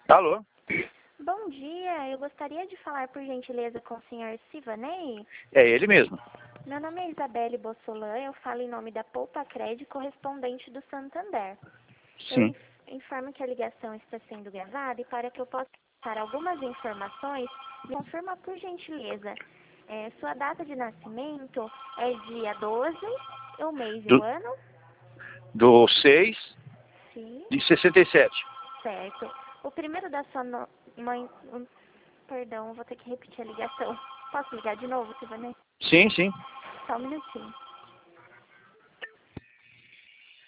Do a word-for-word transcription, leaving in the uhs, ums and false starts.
Alô? Bom dia, eu gostaria de falar por gentileza com o senhor Sivanei. É ele mesmo. Meu nome é Isabelle Bossolan, eu falo em nome da Poupa Crédito, correspondente do Santander. Eu Sim. inf- informo que a ligação está sendo gravada e para que eu possa passar algumas informações, me confirma por gentileza. É, sua data de nascimento é dia doze, o mês e o Do, ano? do seis Sim, de sessenta e sete. certo. O primeiro da sua no- mãe... hum, Perdão, vou ter que repetir a ligação. Posso ligar de novo, Sivanei? Sim, sim. Só um minutinho.